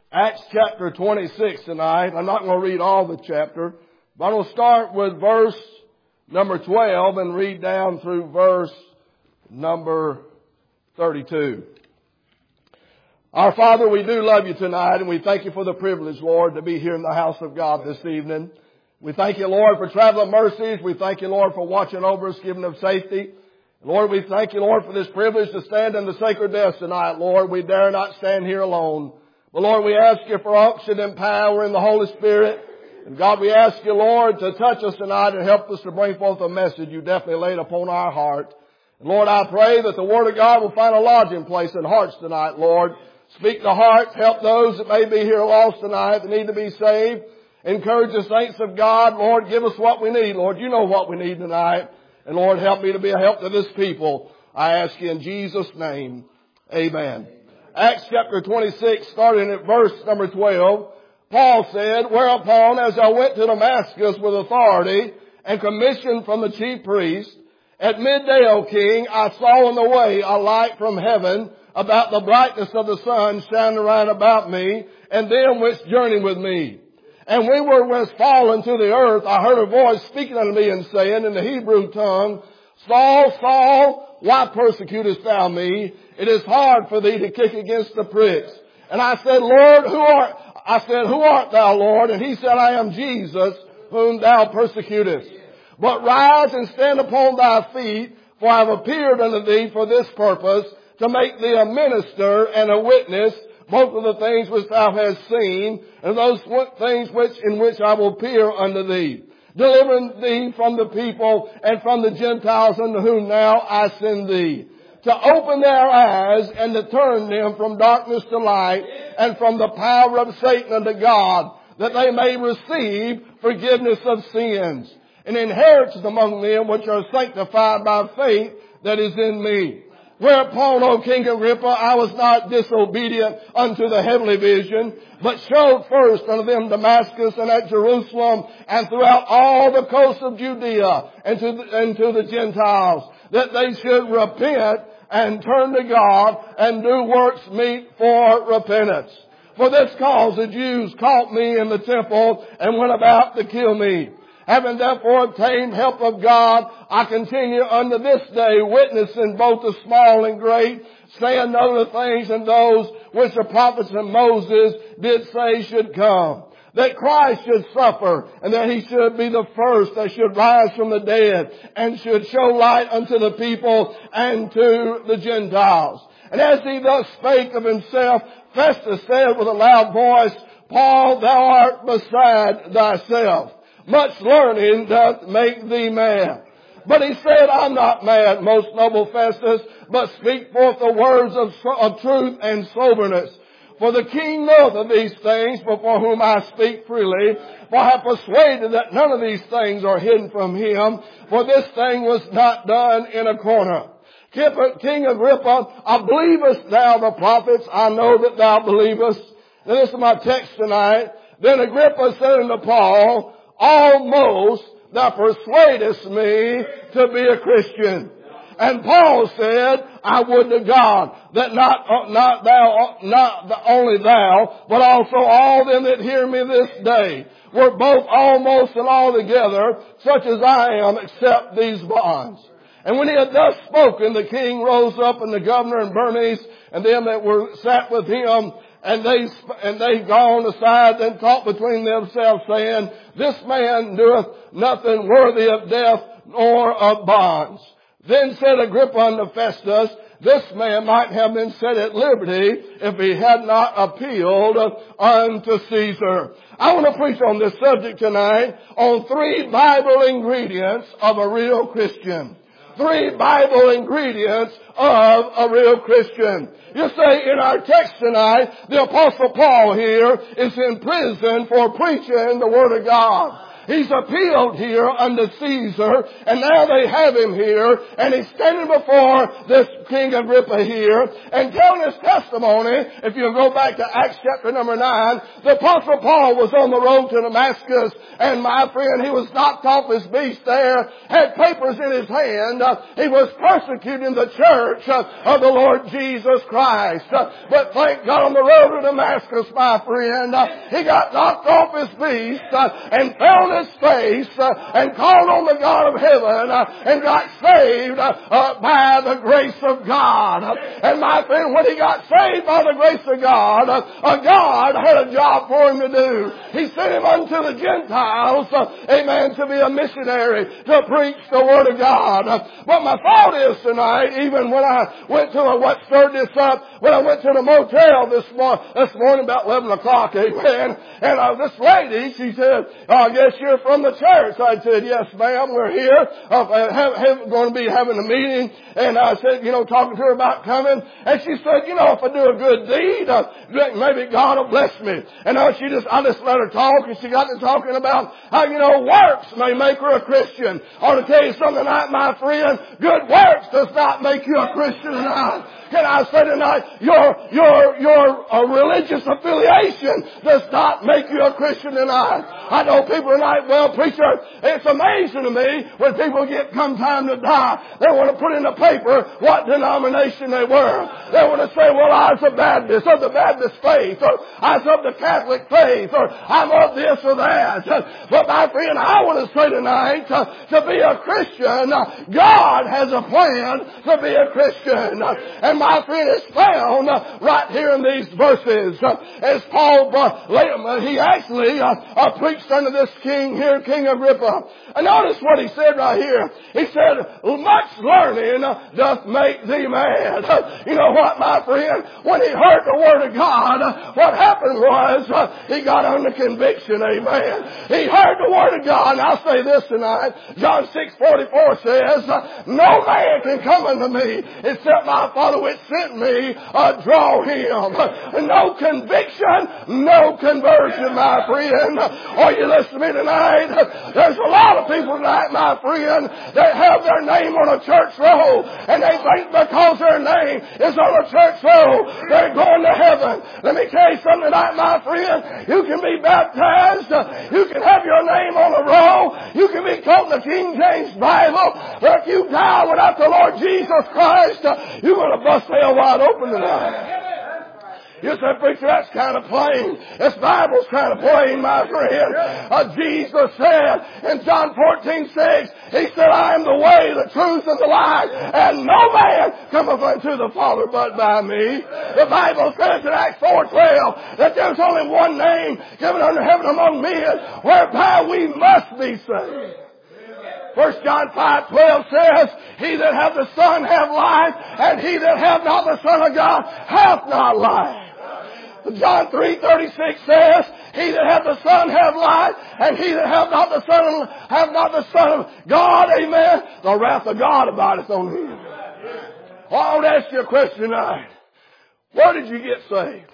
Acts chapter 26 tonight. I'm not going to read all the chapter, but I'm going to start with verse number 12 and read down through verse number 32. Our Father, we do love you tonight, and we thank you for the privilege, Lord, to be here in the house of God this evening. We thank you, Lord, for traveling mercies. We thank you, Lord, for watching over us, giving us safety. Lord, we thank you, Lord, for this privilege to stand in the sacred desk tonight, Lord. We dare not stand here alone. But Lord, we ask you for unction and power in the Holy Spirit. And God, we ask you, Lord, to touch us tonight and help us to bring forth a message you definitely laid upon our heart. And Lord, I pray that the Word of God will find a lodging place in hearts tonight, Lord. Speak to hearts, help those that may be here lost tonight that need to be saved. Encourage the saints of God. Lord, give us what we need, Lord. You know what we need tonight. And Lord, help me to be a help to this people. I ask you in Jesus' name. Amen. Acts chapter 26, starting at verse number 12, Paul said, "Whereupon, as I went to Damascus with authority and commission from the chief priest, at midday, O king, I saw on the way a light from heaven, about the brightness of the sun shining round about me, and them which journeyed with me. And when we were fallen to the earth, I heard a voice speaking unto me and saying in the Hebrew tongue, Saul, Saul, why persecutest thou me? It is hard for thee to kick against the pricks. And I said, Lord, who art thou, Lord? And he said, I am Jesus, whom thou persecutest. But rise and stand upon thy feet, for I have appeared unto thee for this purpose, to make thee a minister and a witness, both of the things which thou hast seen, and those things in which I will appear unto thee, delivering thee from the people and from the Gentiles unto whom now I send thee, to open their eyes and to turn them from darkness to light and from the power of Satan unto God, that they may receive forgiveness of sins and inheritance among them which are sanctified by faith that is in me. Whereupon, O King Agrippa, I was not disobedient unto the heavenly vision, but showed first unto them Damascus and at Jerusalem and throughout all the coast of Judea and to the Gentiles, that they should repent and turn to God and do works meet for repentance. For this cause the Jews caught me in the temple and went about to kill me. Having therefore obtained help of God, I continue unto this day, witnessing both the small and great, saying other things and those which the prophets and Moses did say should come. That Christ should suffer, and that he should be the first that should rise from the dead, and should show light unto the people and to the Gentiles. And as he thus spake of himself, Festus said with a loud voice, Paul, thou art beside thyself. Much learning doth make thee mad. But he said, I'm not mad, most noble Festus, but speak forth the words of truth and soberness. For the king knoweth of these things, before whom I speak freely. For I have persuaded that none of these things are hidden from him. For this thing was not done in a corner. King Agrippa, believest thou the prophets? I know that thou believest. Now this is my text tonight. Then Agrippa said unto Paul, almost thou persuadest me to be a Christian. And Paul said, I would to God that not only thou, but also all them that hear me this day were both almost and altogether such as I am, except these bonds. And when he had thus spoken, the king rose up, and the governor and Bernice and them that were sat with him, and they gone aside and talked between themselves, saying, This man doeth nothing worthy of death nor of bonds. Then said Agrippa unto Festus, This man might have been set at liberty if he had not appealed unto Caesar. I want to preach on this subject tonight on 3 Bible ingredients of a real Christian. 3 Bible ingredients of a real Christian. You say in our text tonight, the Apostle Paul here is in prison for preaching the Word of God. He's appealed here unto Caesar, and now they have him here, and he's standing before this King Agrippa here, and telling his testimony. If you go back to Acts chapter number 9, the Apostle Paul was on the road to Damascus, and my friend, he was knocked off his beast there, had papers in his hand. He was persecuting the church of the Lord Jesus Christ. But thank God, on the road to Damascus, my friend, he got knocked off his beast and fell on his face and called on the God of heaven and got saved by the grace of God. And my friend, when he got saved by the grace of God, God had a job for him to do. He sent him unto the Gentiles, amen, to be a missionary, to preach the Word of God. But my thought is tonight, even when I went to what stirred this up, when I went to the motel this morning about 11 o'clock, amen, and this lady, she said, I guess you're from the church. I said, yes, ma'am, we're here. Going to be having a meeting. And I said, talking to her about coming. And she said, if I do a good deed, maybe God will bless me. And I just let her talk, and she got to talking about how, works may make her a Christian. I want to tell you something tonight, my friend. Good works does not make you a Christian tonight. Can I say tonight, your religious affiliation does not make you a Christian tonight. I know people tonight, well, preacher, it's amazing to me when people come time to die, they want to put in the paper what denomination they were. They want to say, well, I was a Baptist, of the Baptist faith, or I was of the Catholic faith, or I'm of this or that. But my friend, I want to say tonight, to be a Christian, God has a plan to be a Christian. And my friend, is found right here in these verses. As Paul, he actually preached unto this king here, King Agrippa. And notice what he said right here. He said, much learning doth make thee mad. You know what, my friend? When he heard the Word of God, what happened was he got under conviction, amen. He heard the Word of God, and I'll say this tonight. John 6:44 says, no man can come unto me except my Father which sent me draw him. No conviction, no conversion, my friend. Are you listening to me tonight? There's a lot of people tonight, my friend, that have their name on a church roll, and they think because their name is on a church roll, they're going to heaven. Let me tell you something tonight, my friend. You can be baptized. You can have your name on a roll. You can be taught the King James Bible. But if you die without the Lord Jesus Christ, you're going to bust hell wide open tonight. You say, preacher, that's kind of plain. This Bible's kind of plain, my friend. Jesus said in John 14:6, He said, I am the way, the truth, and the life, and no man cometh unto the Father but by me. The Bible says in Acts 4:12 that there's only one name given under heaven among men whereby we must be saved. 1 John 5:12 says, He that hath the Son hath life, and he that hath not the Son of God hath not life. John 3:36 says, He that hath the Son hath life, and he that hath not the Son of God, amen, the wrath of God abideth on him. Well, I want to ask you a question tonight. Where did you get saved?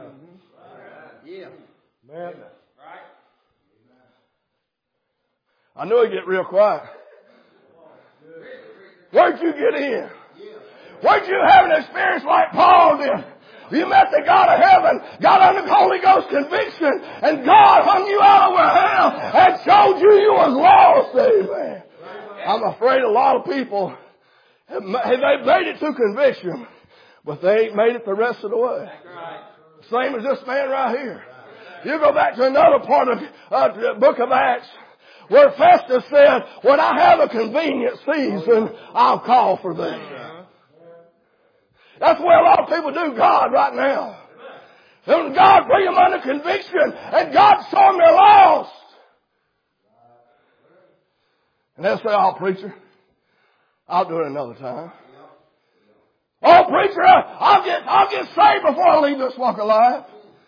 Yeah. Man. I knew it'd get real quiet. Where'd you get in? Where'd you have an experience like Paul did? You met the God of heaven, got under Holy Ghost conviction, and God hung you out over hell and showed you was lost. Amen. I'm afraid a lot of people, they've made it through conviction, but they ain't made it the rest of the way. Same as this man right here. You go back to another part of the book of Acts, where Festus said, when I have a convenient season, I'll call for thee. That's the way a lot of people do God right now. And God bring them under conviction, and God show them they're lost. And they'll say, oh, preacher, I'll do it another time. Oh, preacher, I'll get saved before I leave this walk of life.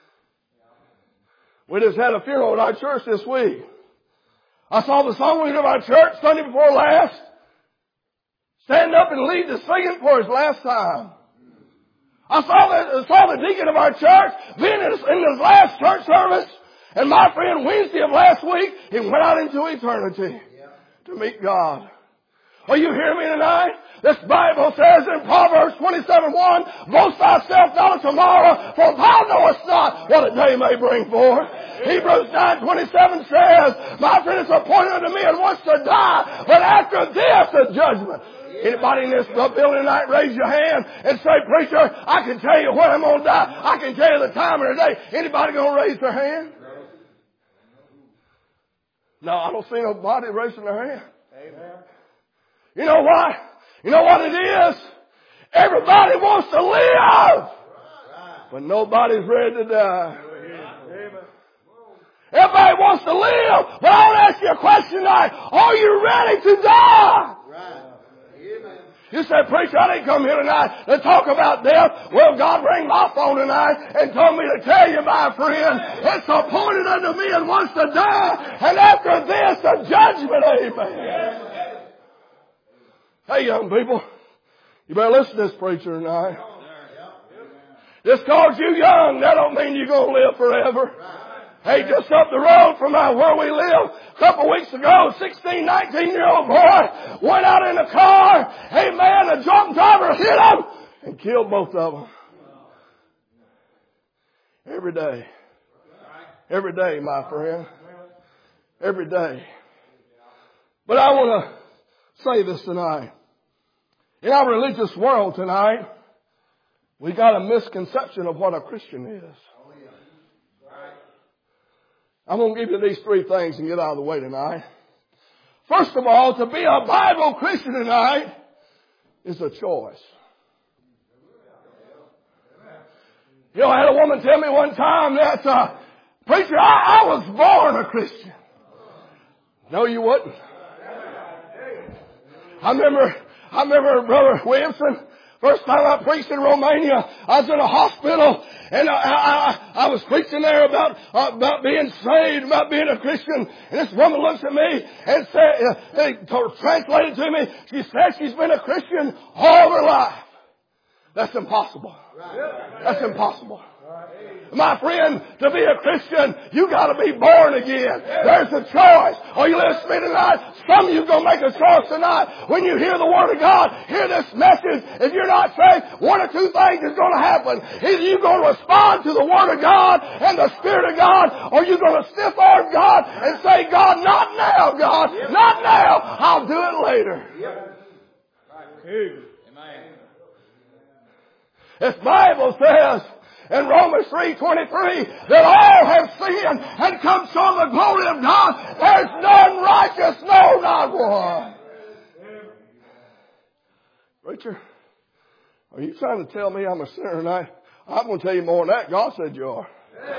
We just had a funeral at our church this week. I saw the song leader of our church Sunday before last stand up and lead the singing for his last time. I saw the deacon of our church being in his last church service, And my friend, Wednesday of last week, he went out into eternity to meet God. Are you hearing me tonight? This Bible says in Proverbs 27:1, boast thyself not of tomorrow, for thou knowest not what a day may bring forth. Hebrews 9:27 says, my friend is appointed unto me and wants to die, but after this a judgment. Anybody in this building tonight, raise your hand and say, preacher, I can tell you when I'm going to die. I can tell you the time of the day. Anybody going to raise their hand? No, I don't see nobody raising their hand. Amen. You know why? You know what it is? Everybody wants to live, but nobody's ready to die. Everybody wants to live, but I want to ask you a question tonight. Are you ready to die? You said, preacher, I didn't come here tonight to talk about death. Well, God rang my phone tonight and told me to tell you, my friend, it's appointed unto me and wants to die, and after this, a judgment. Amen. Hey, young people, you better listen to this preacher tonight. Just cause you young, that don't mean you're going to live forever. Hey, just up the road from where we live, a couple of weeks ago, 16, 19-year-old boy went out in a car. Hey, man, a drunk driver hit him and killed both of them. Every day. Every day, my friend. Every day. But I want to say this tonight. In our religious world tonight, we got a misconception of what a Christian is. I'm going to give you these three things and get out of the way tonight. First of all, to be a Bible Christian tonight is a choice. You know, I had a woman tell me one time that, preacher, I was born a Christian. No, you wouldn't. I remember Brother Williamson, first time I preached in Romania, I was in a hospital, and I was preaching there about being saved, about being a Christian. And this woman looks at me and said, translated to me, she said she's been a Christian all her life. That's impossible. That's impossible. My friend, to be a Christian, you got to be born again. There's a choice. Are you listening to me tonight? Some of you going to make a choice tonight. When you hear the Word of God, hear this message. If you're not saved, one or two things is going to happen. Either you're going to respond to the Word of God and the Spirit of God, or you're going to stiff arm God and say, God, not now, God, not now. I'll do it later. This Bible says in Romans 3:23 that all have sinned and come short of the glory of God. There's none righteous, no, not one. Preacher, are you trying to tell me I'm a sinner tonight? I'm going to tell you more than that. God said you are.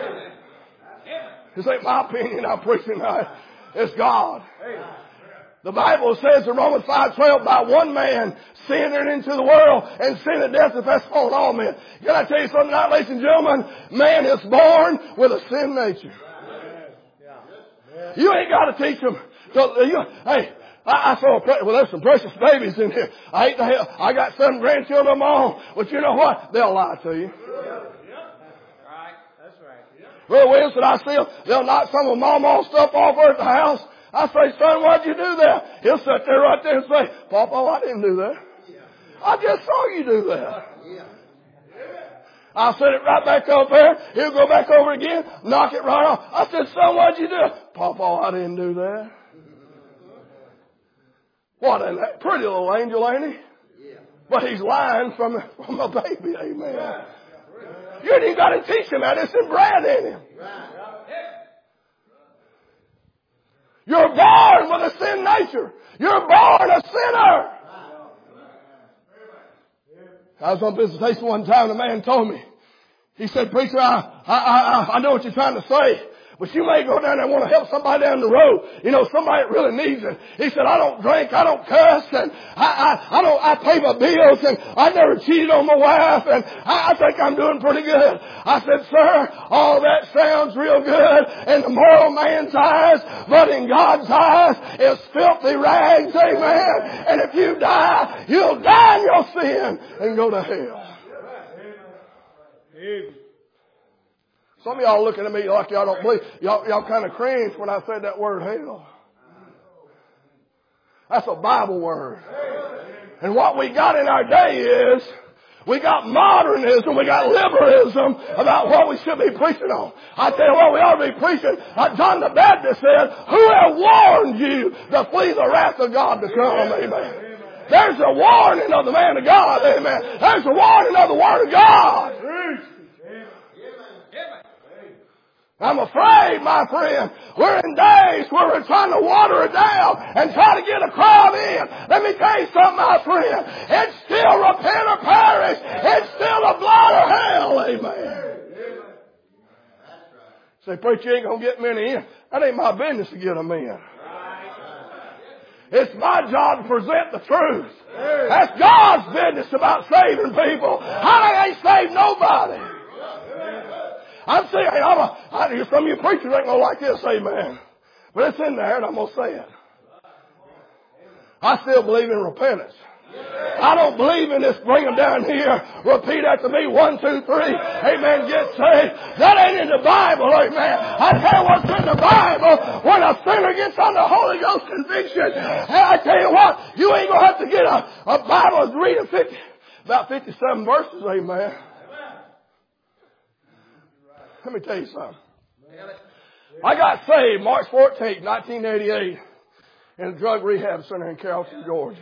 This ain't my opinion I'm preaching tonight. It's God. The Bible says in Romans 5:12, by one man sin entered into the world, and sin and death is passed upon all men. Can I tell you something tonight, ladies and gentlemen? Man is born with a sin nature. You ain't got to teach them. Hey, I saw there's some precious babies in here. I hate to hell. I got 7 grandchildren of my own, but you know what? They'll lie to you. Brother Wilson, I see them. They'll knock some of Mama's stuff off her at the house. I say, son, why'd you do that? He'll sit there right there and say, Papa, I didn't do that. I just saw you do that. I'll set it right back up there. He'll go back over again, knock it right off. I said, son, why'd you do it? Papa, I didn't do that. What a pretty little angel, ain't he? But he's lying from a baby, amen. You ain't even got to teach him that. It's inbred in him. You're born with a sin nature. You're born a sinner. I was on visitation one time and a man told me, he said, preacher, I know what you're trying to say, but you may go down there and want to help somebody down the road. You know, somebody that really needs it. He said, I don't drink, I don't cuss, and I pay my bills, and I never cheated on my wife, and I think I'm doing pretty good. I said, sir, all that sounds real good in the moral man's eyes, but in God's eyes, it's filthy rags, amen. And if you die, you'll die in your sin and go to hell. Some of y'all looking at me like y'all don't believe. Y'all kind of cringe when I said that word hell. That's a Bible word. And what we got in our day is, we got modernism, we got liberalism about what we should be preaching on. I tell you what we ought to be preaching. Like John the Baptist said, who have warned you to flee the wrath of God to come? Amen. There's a warning of the man of God. Amen. There's a warning of the Word of God. I'm afraid, my friend, we're in days where we're trying to water it down and try to get a crowd in. Let me tell you something, my friend. It's still repent or perish. It's still a blood or hell. Amen. Say, preacher, you ain't going to get many in. That ain't my business to get them in. It's my job to present the truth. That's God's business about saving people. I ain't saved nobody. I'm saying, some of you preachers ain't going to like this, amen. But it's in there and I'm going to say it. I still believe in repentance. I don't believe in this bring them down here, repeat after me, 1, 2, 3, amen, get saved. That ain't in the Bible, amen. I tell you what's in the Bible, when a sinner gets under Holy Ghost conviction, and I tell you what, you ain't going to have to get a Bible and read about 57 verses, amen. Let me tell you something. I got saved March 14th, 1988 in a drug rehab center in Carrollton, Georgia.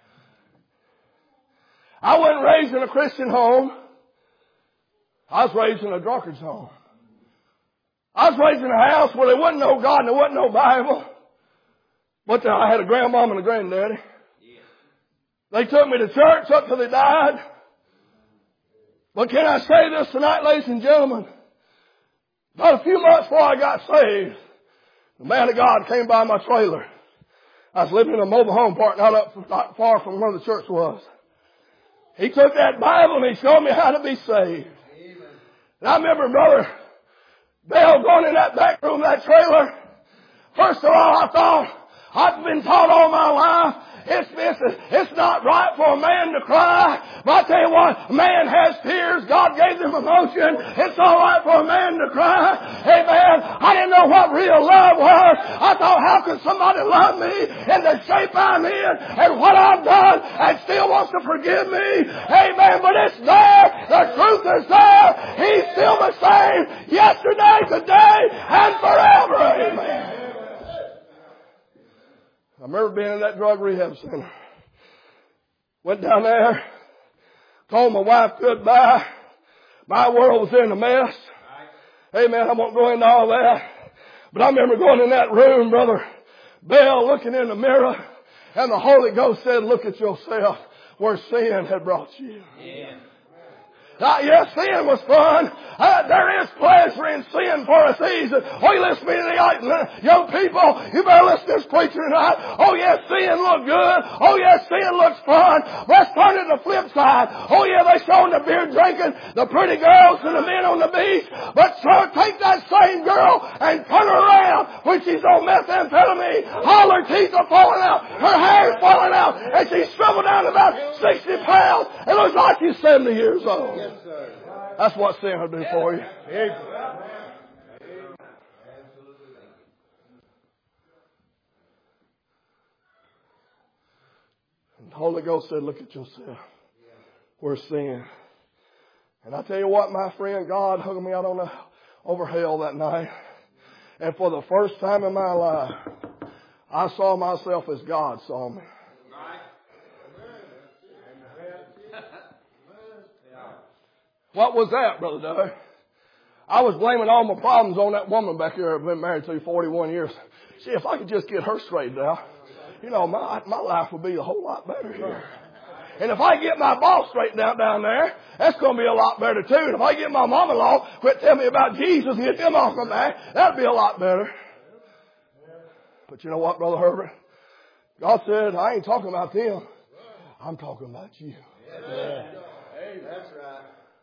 I wasn't raised in a Christian home. I was raised in a drunkard's home. I was raised in a house where there wasn't no God and there wasn't no Bible. But I had a grandmom and a granddaddy. They took me to church up till they died. But can I say this tonight, ladies and gentlemen? About a few months before I got saved, the man of God came by my trailer. I was living in a mobile home park not far from where the church was. He took that Bible and he showed me how to be saved. Amen. And I remember Brother Bell going in that back room of that trailer. First of all, I thought, I've been taught all my life, it's not right for a man to cry. But I tell you what, a man has tears. God gave them emotion. It's all right for a man to cry. Amen. I didn't know what real love was. I thought, how could somebody love me in the shape I'm in and what I've done and still wants to forgive me? Amen. But it's there. The truth is there. He's still the same yesterday, today, and forever. Amen. I remember being in that drug rehab center. Went down there, told my wife goodbye. My world was in a mess. Amen. I won't go into all that. But I remember going in that room, Brother Bell, looking in the mirror, and the Holy Ghost said, look at yourself where sin had brought you. Yeah. Yes, sin was fun. There is pleasure in sin for a season. Oh, you listen to me tonight, young people. You better listen to this preacher tonight. Oh, yes, sin looked good. Oh, yes, sin looks fun. Let's turn it to the flip side. Oh, yeah, they showing the beer drinking, the pretty girls and the men on the beach. But take that same girl and turn her around when she's on methamphetamine. All her teeth are falling out. Her hair's falling out. And she's shriveled down to about 60 pounds. It looks like she's 70 years old. That's what sin will do for you. And the Holy Ghost said, look at yourself. We're sin. And I tell you what, my friend, God hugged me out over hell that night. And for the first time in my life, I saw myself as God saw me. What was that, Brother Doug? I was blaming all my problems on that woman back there I've been married to 41 years. See, if I could just get her straightened out, you know, my life would be a whole lot better here. And if I get my boss straightened out down there, that's going to be a lot better too. And if I get my mom-in-law quit telling me about Jesus and get them off my back, that'd be a lot better. But you know what, Brother Herbert? God said, I ain't talking about them. I'm talking about you. Yeah. That's right.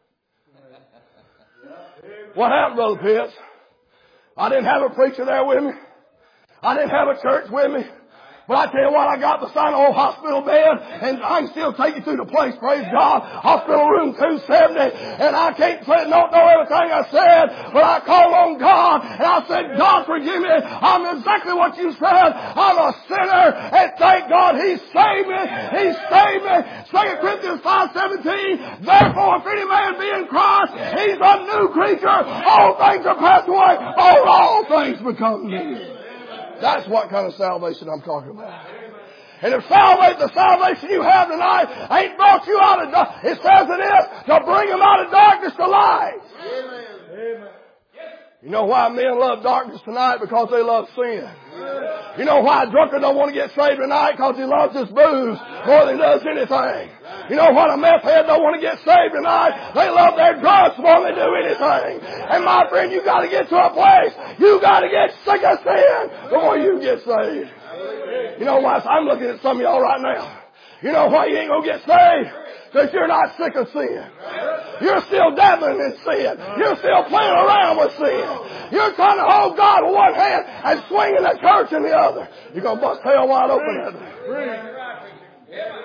What happened, Brother Pitts? I didn't have a preacher there with me. I didn't have a church with me. But I tell you what, I got beside an old hospital bed, and I can still take you through the place, praise God. Hospital room 270, and I can't say, don't know everything I said, but I called on God, and I said, God forgive me, I'm exactly what you said. I'm a sinner, and thank God He saved me. He saved me. 2 Corinthians 5:17, therefore if any man be in Christ, he's a new creature. All things are passed away. All things become new. That's what kind of salvation I'm talking about. And if the salvation you have tonight ain't brought you out of darkness, it says it is, to bring them out of darkness to light. Amen. You know why men love darkness tonight? Because they love sin. You know why a drunkard don't want to get saved tonight? Because he loves his booze more than he does anything. You know what a meth head don't want to get saved tonight? They love their drugs more than they do anything. And my friend, you got to get to a place. You got to get sick of sin before you get saved. You know why? I'm looking at some of y'all right now. You know why you ain't going to get saved? Because you're not sick of sin. You're still dabbling in sin. You're still playing around with sin. You're trying to hold God with one hand and swinging the church in the other. You're going to bust hell wide open at them.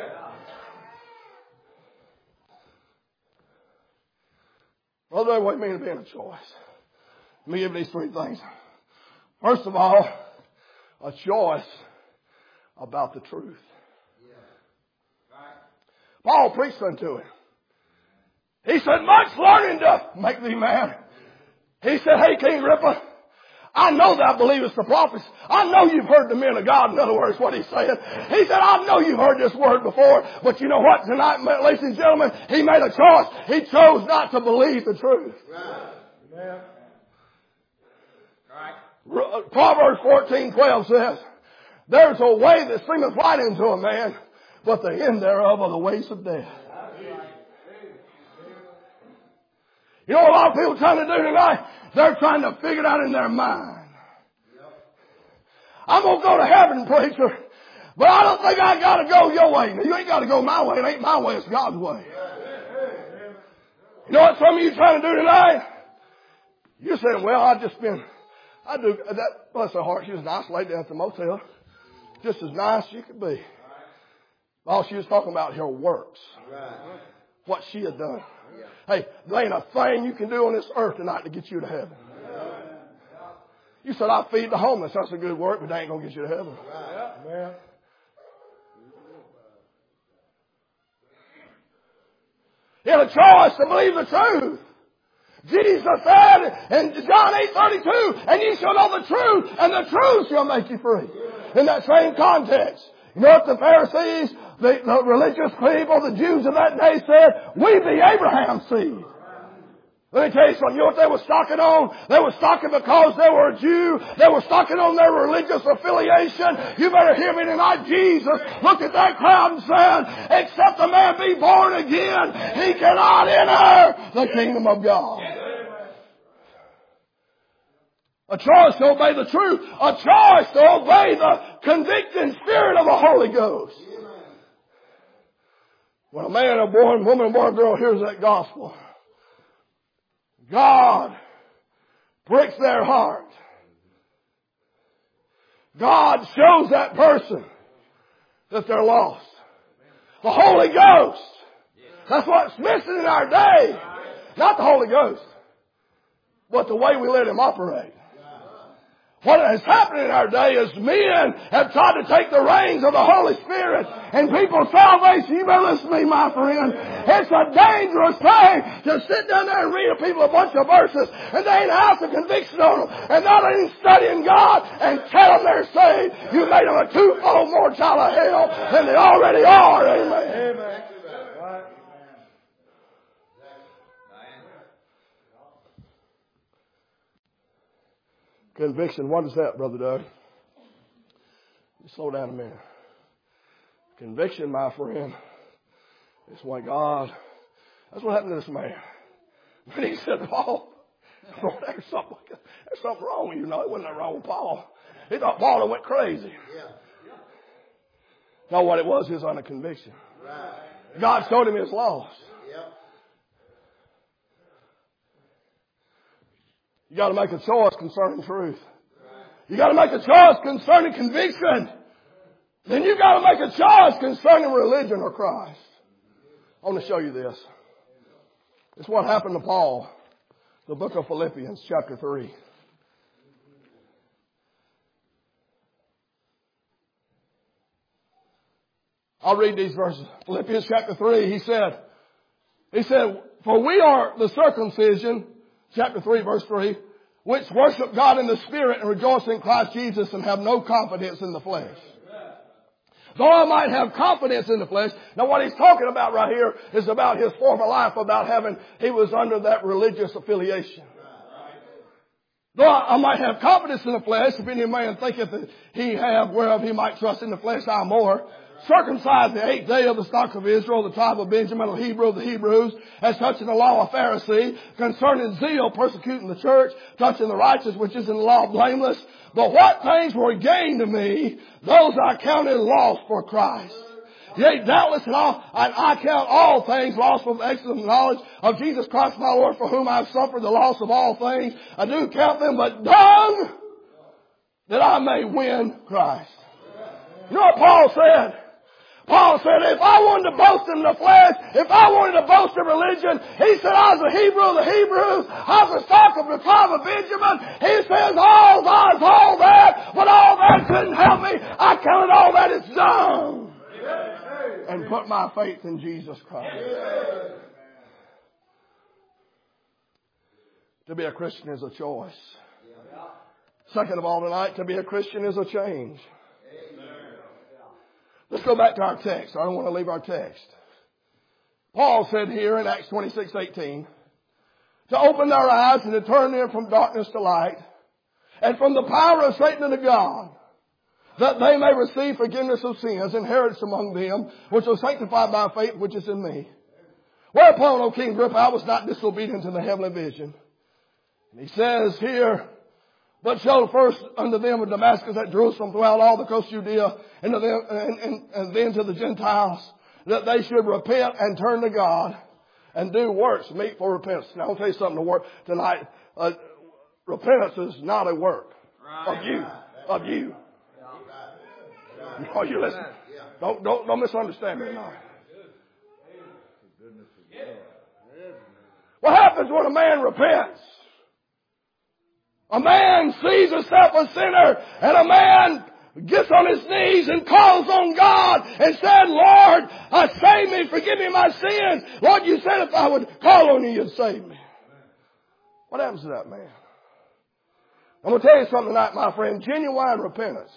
Brother, what do you mean to be in a choice? Let me give you these three things. First of all, a choice about the truth. Paul preached unto him. He said, much learning doth make thee mad. He said, hey, King Agrippa, I know thou believest the prophets. I know you've heard the men of God. In other words, what he said. He said, I know you've heard this word before, but you know what? Tonight, ladies and gentlemen, he made a choice. He chose not to believe the truth. Right. Right. Proverbs 14:12 says, there's a way that seemeth right unto a man, but the end thereof are the ways of death. You know what a lot of people are trying to do tonight? They're trying to figure it out in their mind. I'm going to go to heaven, preacher, but I don't think I got to go your way. You ain't got to go my way. It ain't my way. It's God's way. You know what some of you trying to do tonight? You're saying, well, I do that. Bless her heart. She was nice lady down at the motel. Just as nice as she could be. All she was talking about her works. What she had done. Hey, there ain't a thing you can do on this earth tonight to get you to heaven. You said, I feed the homeless. That's a good work, but that ain't going to get you to heaven. You have a choice to believe the truth. Jesus said in John 8:32, and ye shall know the truth, and the truth shall make you free. In that same context, you know what the Pharisees, the religious people, the Jews of that day said? We be Abraham's seed. Let me tell you something. You know what they were stocking on? They were stocking because they were a Jew. They were stocking on their religious affiliation. You better hear me tonight. Jesus looked at that crowd and said, except a man be born again, he cannot enter the kingdom of God. A choice to obey the truth. A choice to obey the convicting spirit of the Holy Ghost. When a man, a woman, boy, or girl hears that gospel, God pricks their heart. God shows that person that they're lost. The Holy Ghost. That's what's missing in our day. Not the Holy Ghost, but the way we let Him operate. What has happened in our day is men have tried to take the reins of the Holy Spirit and people's salvation. You better listen to me, my friend. It's a dangerous thing to sit down there and read people a bunch of verses and they ain't have the conviction on them and not even studying God and tell them they're saved. You made them a twofold more child of hell than they already are. Amen. Amen. Conviction, what is that, Brother Doug? Slow down a minute. Conviction, my friend, is when God, that's what happened to this man. When he said, Paul, there's something wrong with you. No, it wasn't that wrong with Paul. He thought Paul went crazy. No, what it was under conviction. God showed him his loss. You got to make a choice concerning truth. You got to make a choice concerning conviction. then you've got to make a choice concerning religion or Christ. I want to show you this. It's what happened to Paul. The book of Philippians, chapter 3. I'll read these verses. Philippians chapter 3, he said, for we are the circumcision, chapter 3, verse 3, which worship God in the Spirit and rejoice in Christ Jesus and have no confidence in the flesh. Though I might have confidence in the flesh. Now what he's talking about right here is about his former life, he was under that religious affiliation. Though I might have confidence in the flesh, if any man thinketh that he have whereof he might trust in the flesh, I more. Circumcised the 8th day of the stock of Israel, the tribe of Benjamin, a Hebrew of the Hebrews, as touching the law, a Pharisee, concerning zeal, persecuting the church, touching the righteous, which is in the law, blameless. But what things were gained to me, those I counted loss for Christ. Yea, doubtless and I count all things lost from the excellent knowledge of Jesus Christ my Lord, for whom I have suffered the loss of all things. I do count them but dung, that I may win Christ. You know what Paul said? Paul said, if I wanted to boast in the flesh, if I wanted to boast in religion, he said, I was a Hebrew of the Hebrews, I was the stock of the tribe of Benjamin. He says, all that, but all that couldn't help me. I counted all that as dung and put my faith in Jesus Christ. To be a Christian is a choice. Second of all tonight, to be a Christian is a change. Let's go back to our text. I don't want to leave our text. Paul said here in Acts 26:18, to open their eyes and to turn them from darkness to light, and from the power of Satan unto God, that they may receive forgiveness of sins, inheritance among them, which are sanctified by faith which is in me. Whereupon, O King Agrippa, I was not disobedient to the heavenly vision. And he says here, but showed first unto them of Damascus at Jerusalem throughout all the coast of Judea, and then to the Gentiles, that they should repent and turn to God and do works meet for repentance. Now I'll tell you something tonight. Repentance is not a work of you. Are you listening? Don't misunderstand me tonight. What happens when a man repents? A man sees himself a sinner, and a man gets on his knees and calls on God and said, Lord, save me, forgive me my sins. Lord, you said if I would call on you, you'd save me. What happens to that man? I'm going to tell you something tonight, my friend. Genuine repentance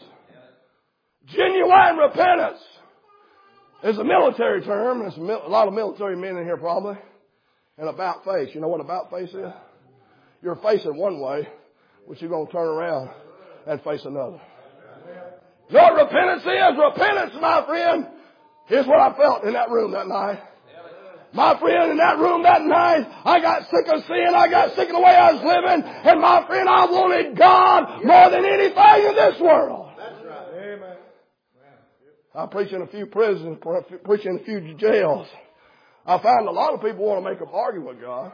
is a military term. There's a lot of military men in here probably. And about face. You know what about face is? You're facing one way, but you're going to turn around and face another. You know what repentance is? Repentance, my friend, here's what I felt in that room that night. My friend, in that room that night, I got sick of sin. I got sick of the way I was living. And my friend, I wanted God more than anything in this world. That's right. Amen. I preach in a few prisons, preach in a few jails. I find a lot of people want to make a bargain with God.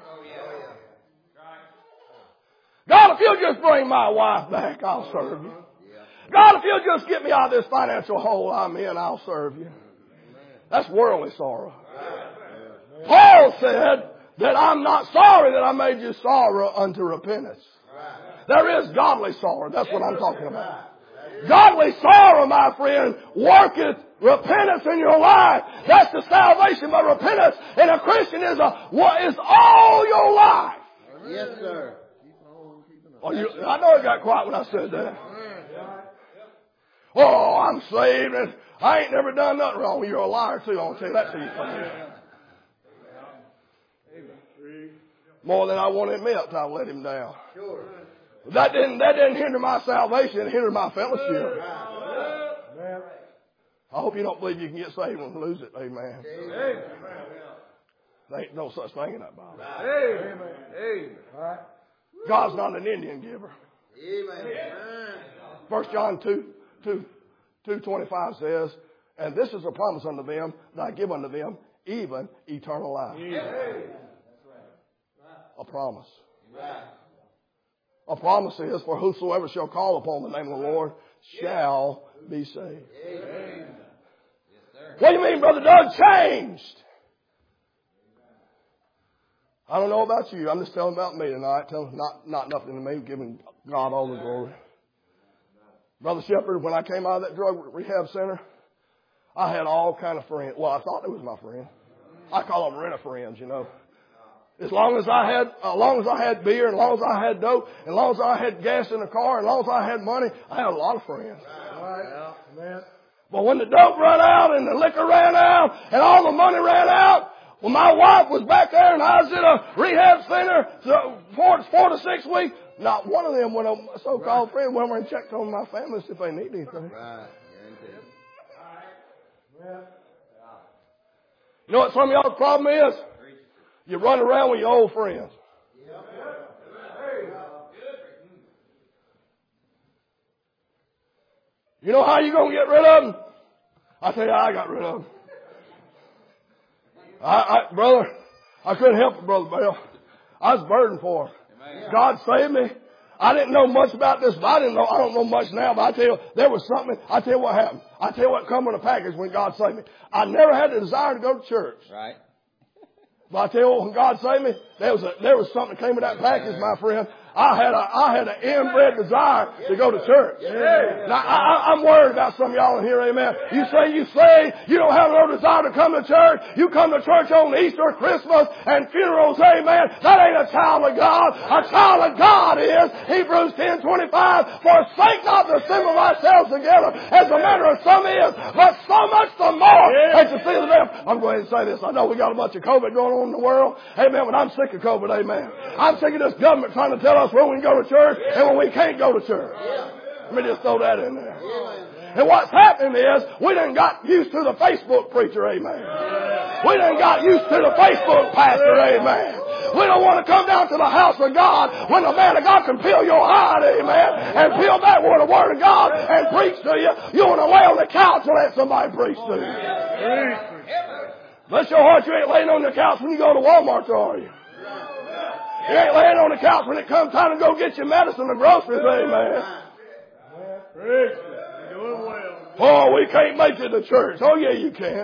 God, if you'll just bring my wife back, I'll serve you. God, if you'll just get me out of this financial hole I'm in, I'll serve you. That's worldly sorrow. Paul said that I'm not sorry that I made you sorrow unto repentance. There is godly sorrow. That's what I'm talking about. Godly sorrow, my friend, worketh repentance in your life. That's the salvation, but repentance in a Christian is all your life. Yes, sir. Oh, I know it got quiet when I said that. Oh, I'm saved and I ain't never done nothing wrong. You're a liar too. I'll tell you that to you. More than I want to admit, I let him down. That didn't hinder my salvation. It hindered my fellowship. I hope you don't believe you can get saved and lose it. Amen. There ain't no such thing in that Bible. Amen. God's not an Indian giver. Amen. 1 John 2:25 says, and this is a promise unto them that I give unto them, even eternal life. A promise. A promise is, for whosoever shall call upon the name of the Lord shall be saved. Amen. What do you mean, Brother Doug? Changed. I don't know about you. I'm just telling about me tonight. Not nothing to me, giving God all the glory. Brother Shepherd, when I came out of that drug rehab center, I had all kind of friends. Well, I thought they was my friend. I call them rent-a-friends, you know. As long as I had beer, and as long as I had dope, and as long as I had gas in the car, and as long as I had money, I had a lot of friends. Right. Yeah. But when the dope ran out, and the liquor ran out, and all the money ran out, when my wife was back there and I was in a rehab center for 4 to 6 weeks, not one of them, when a so-called friend went over and checked on my family if they need anything. Right. You know what some of y'all's problem is? You run around with your old friends. You know how you going to get rid of them? I tell you how I got rid of them. Brother, I couldn't help it, Brother Bell. I was burdened for him. God saved me. I didn't know much about this, but I don't know much now, but I tell you, there was something. I tell you what happened. I tell you what come in a package when God saved me. I never had the desire to go to church. Right. But I tell you what, when God saved me, there was something that came in that package, my friend. I had an inbred desire to go to church. Now, I'm worried about some of y'all in here, amen. You say you don't have no desire to come to church. You come to church on Easter, Christmas, and funerals, amen. That ain't a child of God. A child of God is, Hebrews 10:25, forsake not the assembly of ourselves together, as the manner of some is, but so much the more. As you see the left, I'm going to say this. I know we got a bunch of COVID going on in the world. Amen. But I'm sick of COVID, amen. I'm sick of this government trying to tell us when we can go to church and when we can't go to church. Let me just throw that in there. And what's happening is we done got used to the Facebook preacher, amen. We done got used to the Facebook pastor, amen. We don't want to come down to the house of God when the man of God can peel your heart, amen, and peel back with the word of God and preach to you. You want to lay on the couch and let somebody preach to you. Bless your heart, you ain't laying on the couch when you go to Walmart, are you? You ain't laying on the couch when it comes time to go get your medicine or groceries, amen. Oh, we can't make it to church. Oh, yeah, you can.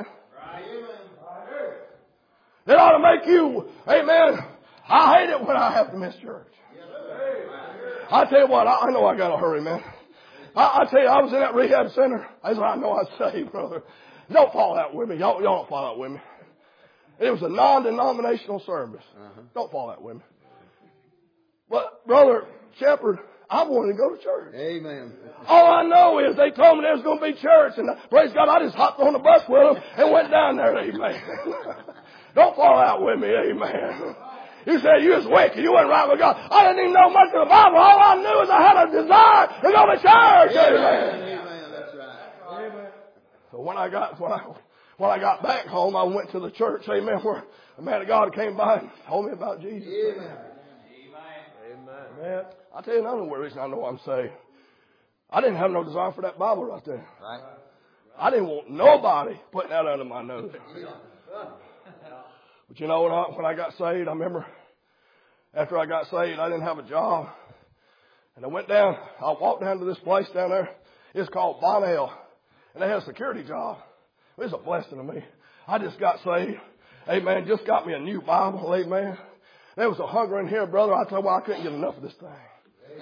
It ought to make you, amen. I hate it when I have to miss church. I tell you what, I know I got to hurry, man. I tell you, I was in that rehab center. I know I was saved, brother. Don't fall out with me. Y'all don't fall out with me. It was a non-denominational service. Don't fall out with me. But, Brother Shepherd, I wanted to go to church. Amen. All I know is they told me there was going to be church. And praise God, I just hopped on the bus with them and went down there. Amen. Don't fall out with me. Amen. You said you was wicked. You wasn't right with God. I didn't even know much of the Bible. All I knew is I had a desire to go to church. Amen. Amen. That's right. Amen. So when I got back home, I went to the church. Amen. Where the man of God came by and told me about Jesus. Amen. Amen. I tell you another reason I know I'm saved. I didn't have no desire for that Bible right there. Right. I didn't want nobody putting that under my nose. But you know what? When I got saved, I remember after I got saved, I didn't have a job. And I walked down to this place down there. It's called Bonnell. And they had a security job. It was a blessing to me. I just got saved. Amen. Just got me a new Bible. Amen. There was a hunger in here, brother. I tell you what, I couldn't get enough of this thing.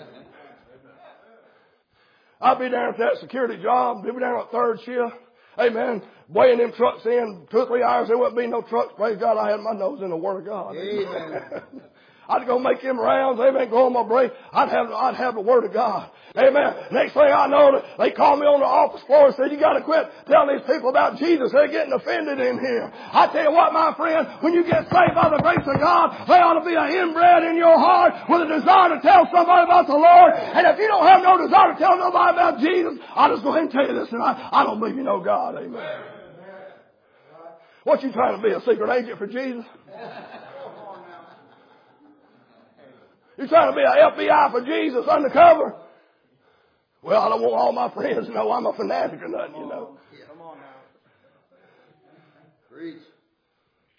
I'd be down at that security job. Be down at third shift. Amen. Weighing them trucks in 2 or 3 hours. There wouldn't be no trucks. Praise God, I had my nose in the Word of God. Amen. I'd go make them rounds. Amen. Go on my break. I'd have the Word of God. Amen. Next thing I know, they called me on the office floor and said, you got to quit telling these people about Jesus. They're getting offended in here. I tell you what, my friend, when you get saved by the grace of God, there ought to be an inbred in your heart with a desire to tell somebody about the Lord. And if you don't have no desire to tell nobody about Jesus, I'll just go ahead and tell you this. And I don't believe you know God. Amen. What you trying to be, a secret agent for Jesus? You trying to be an FBI for Jesus undercover? Well, I don't want all my friends to know I'm a fanatic or nothing, you know. Come on now. Preach.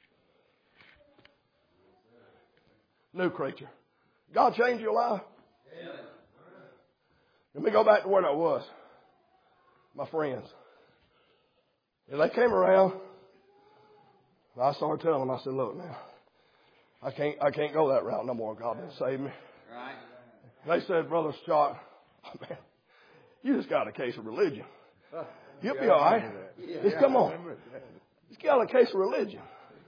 New creature. God changed your life. Let me go back to where I was. My friends. And they came around. And I started telling them, I said, look now, I can't go that route no more. God will save me. Right. They said, Brother Scott, man, you just got a case of religion. You'll be all right. Just come on. Just got a case of religion.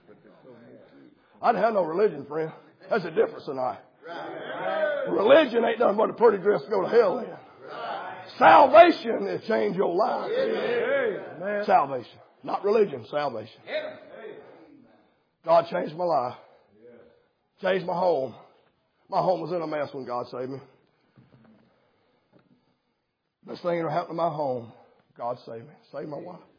I didn't have no religion, friend. That's the difference tonight. Religion ain't nothing but a pretty dress to go to hell in. Salvation will change your life. Salvation. Not religion, salvation. God changed my life. Changed my home. My home was in a mess when God saved me. Best thing that happened to my home, God saved me. Saved my wife.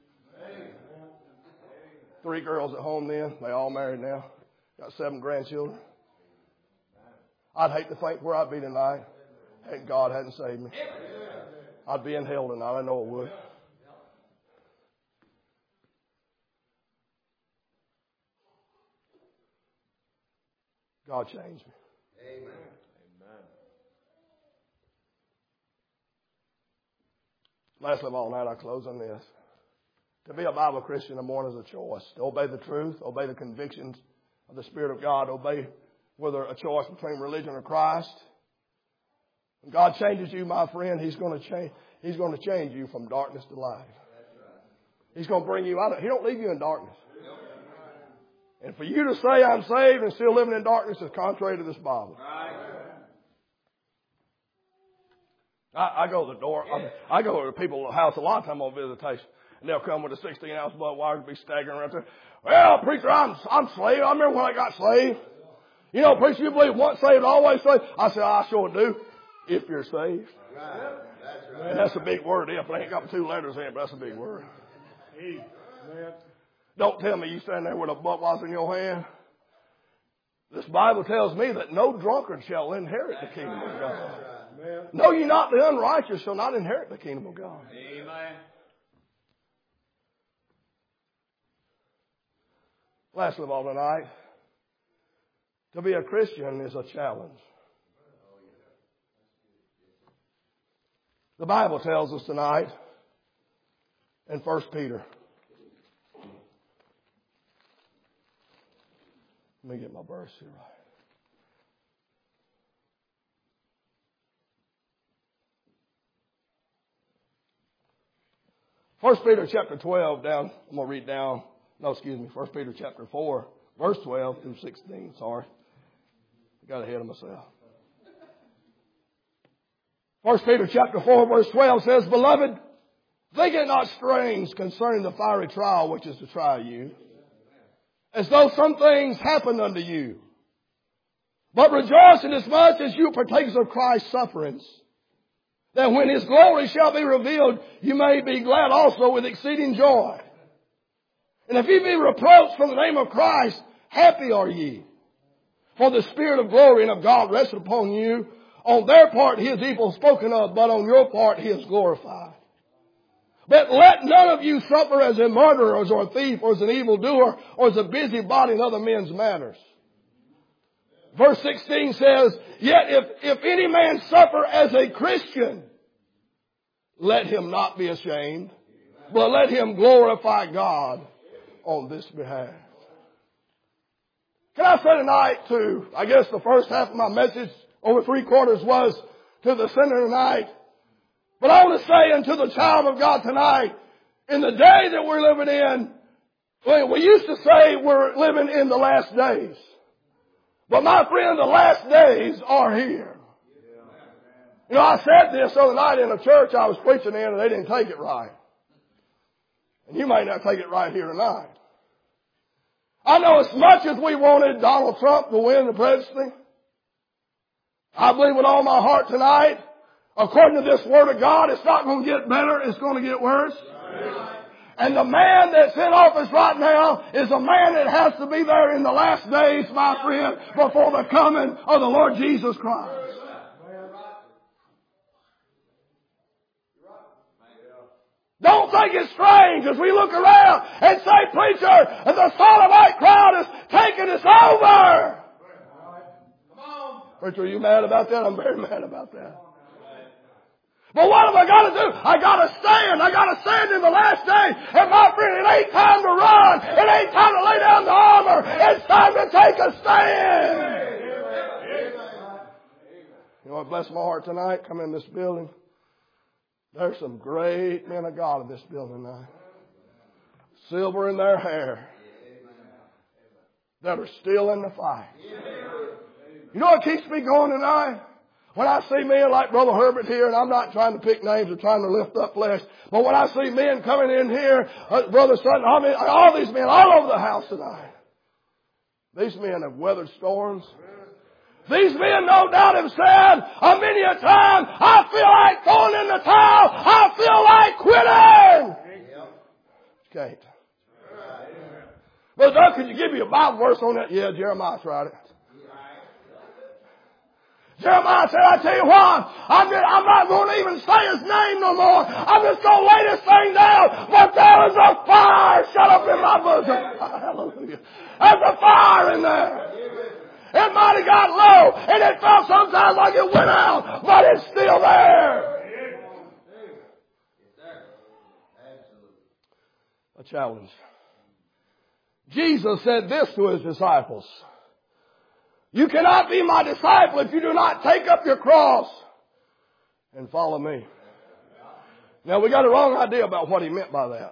3 girls at home then. They all married now. Got 7 grandchildren. I'd hate to think where I'd be tonight had God hadn't saved me. I'd be in hell tonight. I know it would. God changed me. Amen. Last of all, night I close on this. To be a Bible Christian in the morning is a choice. To obey the truth, obey the convictions of the Spirit of God, obey whether a choice between religion or Christ. When God changes you, my friend, He's going to change you from darkness to light. He's going to bring you out of it. He don't leave you in darkness. And for you to say I'm saved and still living in darkness is contrary to this Bible. I go to the door. I go to people's house a lot of time on visitation. And they'll come with a 16-ounce Budweiser, be staggering right there. Well, preacher, I'm saved. I remember when I got saved. You know, preacher, you believe once saved, always saved? I said, I sure do. If you're saved. Right. That's right. And that's a big word. If I ain't got 2 letters in it, but that's a big word. Amen. Don't tell me you stand there with a Budweiser in your hand. This Bible tells me that no drunkard shall inherit the kingdom of God. Know ye not the unrighteous shall not inherit the kingdom of God. Amen. Lastly of all tonight, to be a Christian is a challenge. The Bible tells us tonight in 1 Peter. Let me get my verse here right. 1 Peter chapter 12 down, I'm going to read down, 1 Peter chapter 4, verse 12 through 16, sorry. I got ahead of myself. 1 Peter chapter 4, verse 12 says, Beloved, think it not strange concerning the fiery trial which is to try you, as though some things happened unto you. But rejoice inasmuch as you partakers of Christ's sufferings, that when His glory shall be revealed, you may be glad also with exceeding joy. And if ye be reproached for the name of Christ, happy are ye. For the Spirit of glory and of God rests upon you. On their part He is evil spoken of, but on your part He is glorified. But let none of you suffer as a murderer, or a thief, or as an evildoer, or as a busybody in other men's matters. Verse 16 says, Yet if any man suffer as a Christian, let him not be ashamed, but let him glorify God on this behalf. Can I say tonight I guess the first half of my message, over 3/4 was to the sinner tonight. But I want to say unto the child of God tonight, in the day that we're living in, we used to say we're living in the last days. But my friend, the last days are here. You know, I said this the other night in a church I was preaching in, and they didn't take it right. And you may not take it right here tonight. I know as much as we wanted Donald Trump to win the presidency, I believe with all my heart tonight, according to this Word of God, it's not going to get better, it's going to get worse. And the man that's in office right now is a man that has to be there in the last days, my friend, before the coming of the Lord Jesus Christ. Don't think it's strange as we look around and say, Preacher, the sodomite crowd is taking us over. Preacher, are you mad about that? I'm very mad about that. But what have I got to do? I got to stand. I got to stand in the last day. And my friend, it ain't time to run. It ain't time to lay down the armor. It's time to take a stand. You know what bless my heart tonight? Come in this building. There's some great men of God in this building tonight. Silver in their hair. That are still in the fight. You know what keeps me going tonight? When I see men like Brother Herbert here, and I'm not trying to pick names or trying to lift up flesh, but when I see men coming in here, Brother Sutton, all these men all over the house tonight, these men have weathered storms. These men no doubt have said many a time, I feel like throwing in the towel. I feel like quitting. You can't. Brother Doug, could you give me a Bible verse on that? Yeah, Jeremiah tried it. Jeremiah said, I tell you what, I'm not going to even say his name no more. I'm just going to lay this thing down. But there is a fire shut up in my bosom. Hallelujah. There's a fire in there. It might have got low, and it felt sometimes like it went out, but it's still there. A challenge. Jesus said this to his disciples. You cannot be my disciple if you do not take up your cross and follow me. Now, we got a wrong idea about what he meant by that.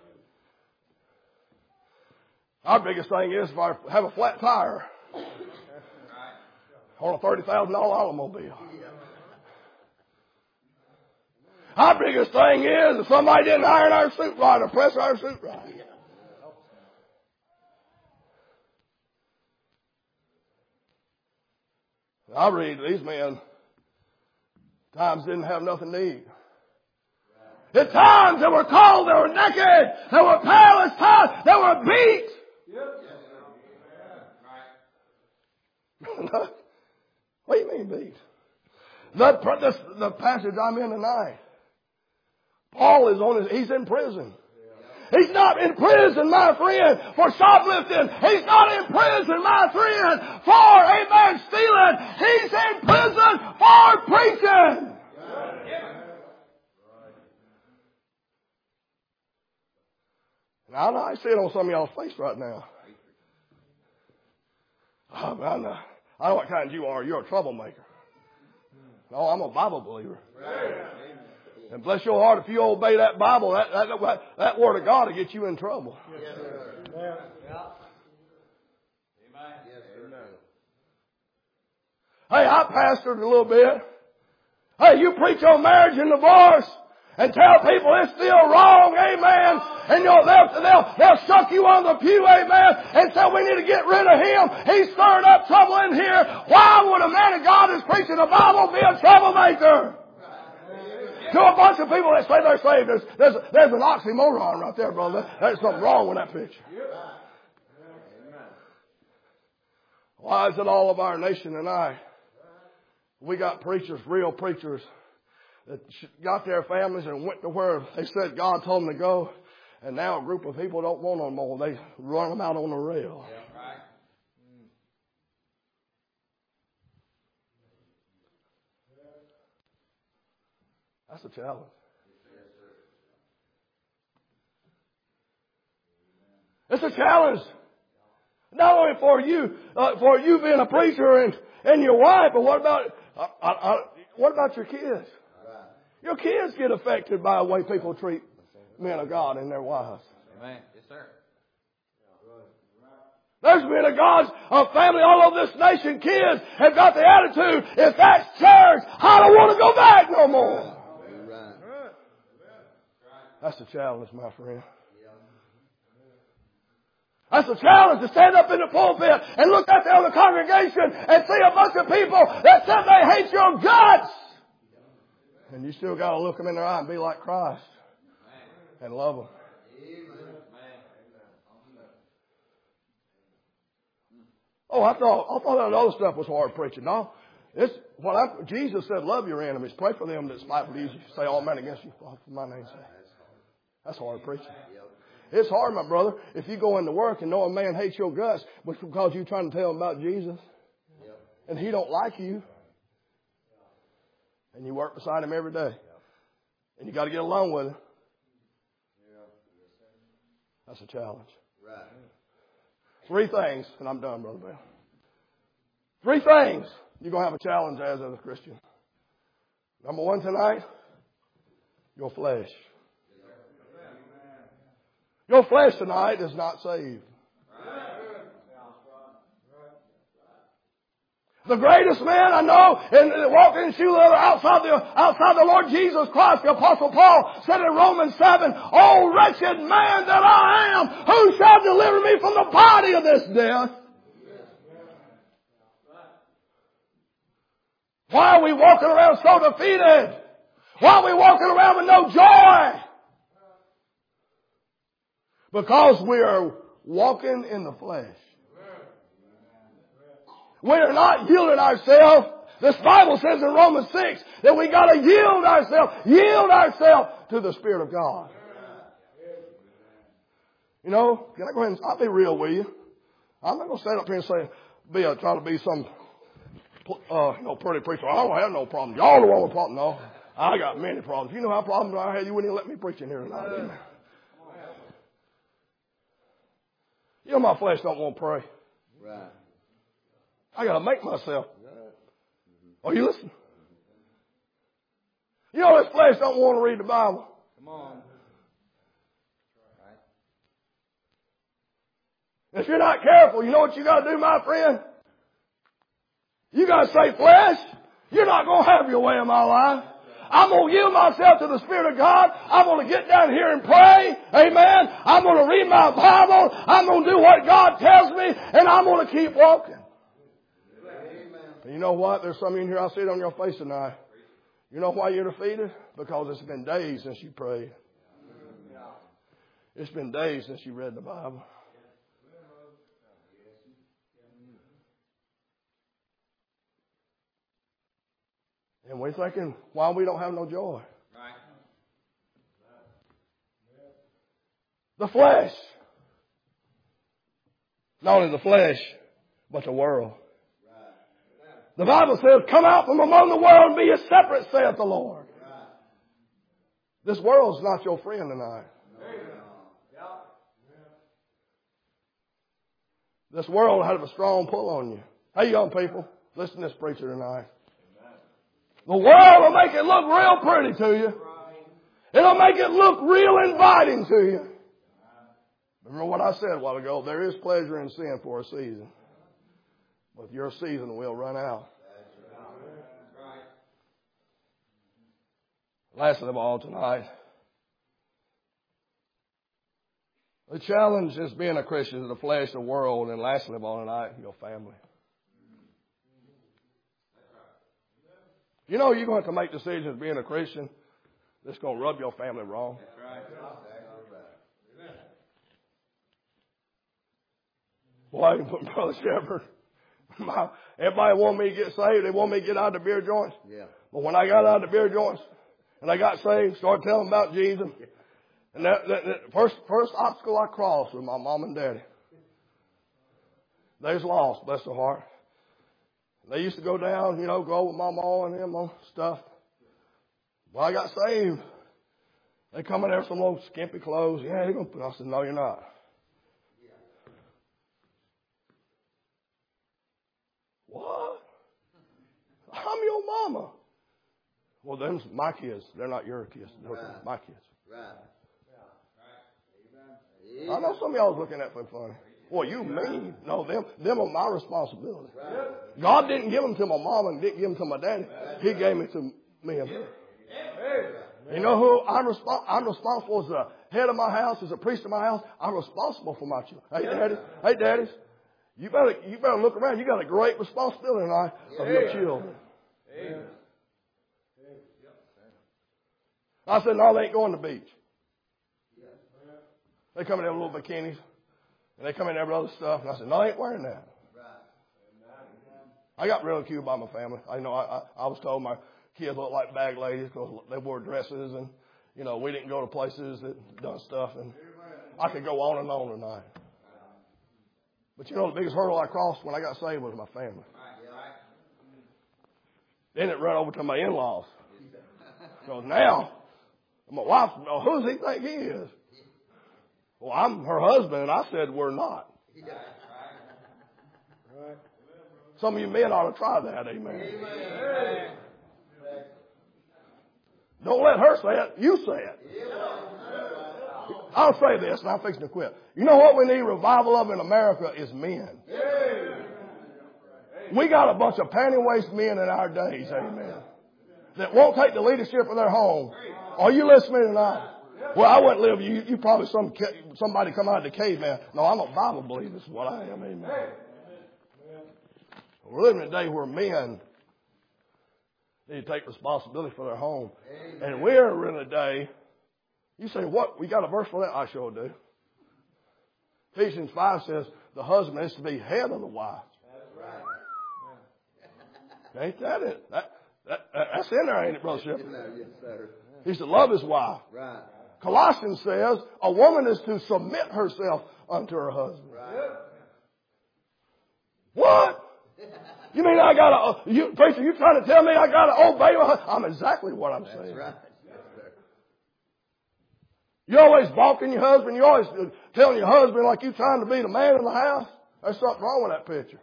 Our biggest thing is if I have a flat tire on a $30,000 automobile. Our biggest thing is if somebody didn't iron our suit right or press our suit right. I read these men, times didn't have nothing to eat. At times they were cold, they were naked, they were pale as time, they were beat. What do you mean beat? The passage I'm in tonight, Paul is he's in prison. He's not in prison, my friend, for shoplifting. He's not in prison, my friend, for, amen, stealing. He's in prison for preaching. Now, I see it on some of y'all's face right now. Oh, man, I know what kind you are. You're a troublemaker. No, I'm a Bible believer. And bless your heart, if you obey that Bible, that Word of God will get you in trouble. Yes, sir. Hey, I pastored a little bit. Hey, you preach on marriage and divorce and tell people it's still wrong, amen. And they'll shuck you on the pew, amen, and say we need to get rid of him. He's stirring up trouble in here. Why would a man of God who's preaching the Bible be a troublemaker? To a bunch of people that say they're saved, there's an oxymoron right there, brother. There's something wrong with that picture. Why is it all of our nation tonight? We got preachers, real preachers, that got their families and went to where they said God told them to go, and now a group of people don't want them more. They run them out on the rail. That's a challenge. It's a challenge. Not only for you being a preacher and your wife, but what about your kids? Your kids get affected by the way people treat men of God and their wives. Amen. Yes, sir. There's men of God's family all over this nation. Kids have got the attitude, if that's church, I don't want to go back no more. That's the challenge, my friend. That's the challenge, to stand up in the pulpit and look out there in the congregation and see a bunch of people that said they hate your guts. And you still got to look them in their eye and be like Christ and love them. Oh, I thought that other stuff was hard preaching. No, Jesus said, love your enemies. Pray for them that spitefully use you. Say all men against you for my name's sake. That's hard preaching. It's hard, my brother, if you go into work and know a man hates your guts because you're trying to tell him about Jesus. and he don't like you, and you work beside him every day, and you got to get along with him, that's a challenge. Right. 3 things, and I'm done, Brother Bell. 3 things you're going to have a challenge as a Christian. Number 1 tonight, your flesh. Your flesh tonight is not saved. The greatest man I know, and walking in shoe leather outside the Lord Jesus Christ, the Apostle Paul said in Romans 7, "O wretched man that I am, who shall deliver me from the body of this death?" Why are we walking around so defeated? Why are we walking around with no joy? Because we are walking in the flesh. We are not yielding ourselves. This Bible says in Romans 6 that we got to yield ourselves to the Spirit of God. You know, can I go ahead and I'll be real with you. I'm not going to stand up here and say, try to be some, pretty preacher. I don't have no problem. Y'all the one with problems. No, I got many problems. If you know how problems I had, you wouldn't even let me preach in here tonight. Amen. You know my flesh don't want to pray. Right. I got to make myself. Are you listening? You know this flesh don't want to read the Bible. Come on. If you're not careful, you know what you got to do, my friend? You got to say, flesh, you're not going to have your way in my life. I'm going to yield myself to the Spirit of God. I'm going to get down here and pray. Amen. I'm going to read my Bible. I'm going to do what God tells me, and I'm going to keep walking. And you know what? There's some of you in here, I see it on your face tonight. You know why you're defeated? Because it's been days since you prayed. It's been days since you read the Bible. And we're thinking, why we don't have no joy? The flesh. Not only the flesh, but the world. The Bible says, come out from among the world and be ye separate, saith the Lord. This world's not your friend tonight. This world has a strong pull on you. Hey, young people, listen to this preacher tonight. The world will make it look real pretty to you. It'll make it look real inviting to you. Remember what I said a while ago? There is pleasure in sin for a season. But your season will run out. Lastly of all tonight, the challenge is being a Christian to the flesh, the world, and lastly of all tonight, your family. You know you're going to have to make decisions being a Christian that's going to rub your family wrong. Boy, Brother Shepherd, everybody wanted me to get saved. They wanted me to get out of the beer joints. Yeah. But when I got out of the beer joints and I got saved, started telling them about Jesus, and that first obstacle I crossed was my mom and daddy. They was lost, bless their heart. They used to go down, go with my mom and them on stuff. Well, I got saved. They come in there with some little skimpy clothes. Yeah, you're going to put. I said, no, you're not. What? I'm your mama. Well, them's my kids. They're not your kids. They're my kids. Right. I know some of y'all was looking at me funny. Well, you mean? No, them are my responsibility. Right. God didn't give them to my mom and didn't give them to my daddy. He gave me to me and her. You know who I'm responsible as the head of my house, as a priest of my house. I'm responsible for my children. Hey, daddies, you better look around. You got a great responsibility tonight of your children. I said, no, they ain't going to the beach. They come in there with little bikinis. And they come in there with other stuff. And I said, no, they ain't wearing that. I got ridiculed by my family. I was told my kids looked like bag ladies because they wore dresses. And, we didn't go to places that done stuff. And I could go on and on tonight. But the biggest hurdle I crossed when I got saved was my family. Then it run over to my in-laws. So now, my wife, well, who does he think he is? Well, I'm her husband, and I said we're not. Some of you men ought to try that, amen. Don't let her say it, you say it. I'll say this, and I'm fixing to quit. You know what we need revival of in America is men. We got a bunch of panty-waist men in our days, amen, that won't take the leadership of their home. Are you listening tonight? Well, I wouldn't live. You probably somebody come out of the caveman. No, I'm a Bible believer. This is what I am, amen. We're living in a day where men need to take responsibility for their home. And we're in a day, you say, what? We got a verse for that? I sure do. Ephesians 5 says the husband is to be head of the wife. Ain't that it? That's in there, ain't it, Brother Shepard? Yes, sir. He's to love his wife. Right. Colossians says a woman is to submit herself unto her husband. Right. What? You mean I gotta, preacher, you trying to tell me I gotta obey my husband? I'm exactly what I'm saying. That's right. Yes, sir. You're always balking your husband. You're always telling your husband like you're trying to be the man in the house. There's something wrong with that picture.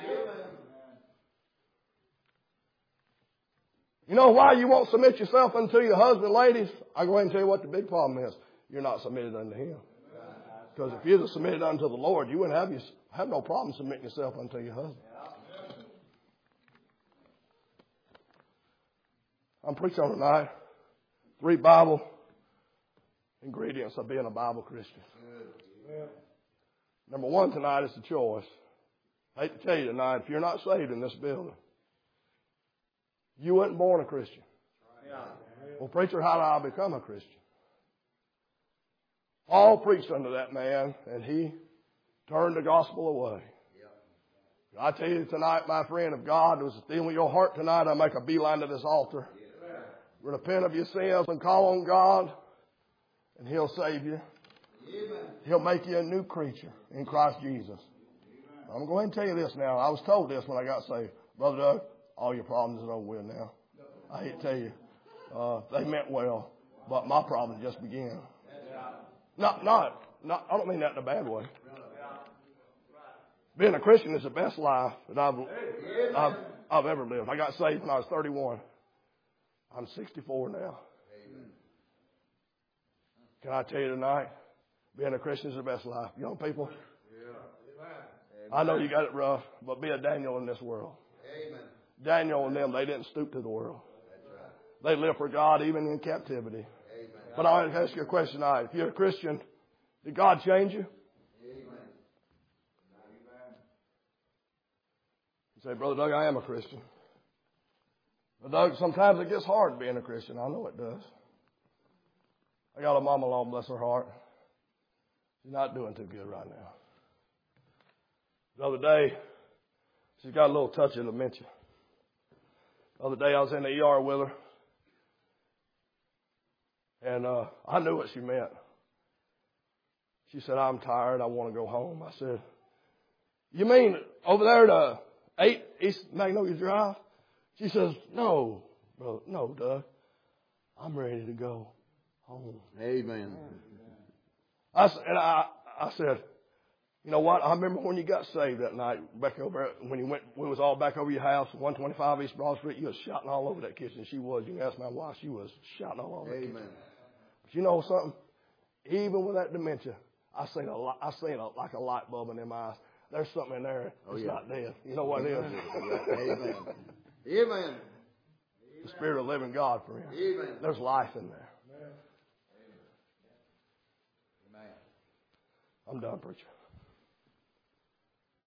You know why you won't submit yourself unto your husband, ladies? I'll go ahead and tell you what the big problem is. You're not submitted unto him. Because if you're submitted unto the Lord, you wouldn't have no problem submitting yourself unto your husband. I'm preaching on tonight 3 Bible ingredients of being a Bible Christian. Number 1 tonight is the choice. I hate to tell you tonight, if you're not saved in this building, you weren't born a Christian. Well, preacher, how do I become a Christian? Paul preached unto that man, and he turned the gospel away. I tell you tonight, my friend, if God was dealing with your heart tonight, I'll make a beeline to this altar. Repent of your sins and call on God, and He'll save you. He'll make you a new creature in Christ Jesus. I'm going to tell you this now. I was told this when I got saved. Brother Doug, all your problems are over with now. I hate to tell you. They meant well, but my problem just began. Not, I don't mean that in a bad way. Being a Christian is the best life that I've ever lived. I got saved when I was 31. I'm 64 now. Can I tell you tonight, being a Christian is the best life. Young people, I know you got it rough, but be a Daniel in this world. Daniel and them, they didn't stoop to the world. They lived for God even in captivity. But I want to ask you a question tonight. If you're a Christian, did God change you? You say, Brother Doug, I am a Christian. But Doug, sometimes it gets hard being a Christian. I know it does. I got a mama-in-law, bless her heart. She's not doing too good right now. The other day, she's got a little touch of dementia. The other day I was in the ER with her. And I knew what she meant. She said, I'm tired. I want to go home. I said, you mean over there to 8 East Magnolia Drive? She says, no, brother, no, Doug. I'm ready to go home. Amen. I said, you know what? I remember when you got saved that night, back over when we was all back over your house, 125 East Broad Street. You was shouting all over that kitchen. She was. You can ask my wife. She was shouting all over that kitchen. But you know something? Even with that dementia, I seen like a light bulb in them eyes. There's something in there that's not dead. You know what it is? Amen. Amen. The Spirit of the living God, friend. Amen. There's life in there. Amen. I'm done, preacher.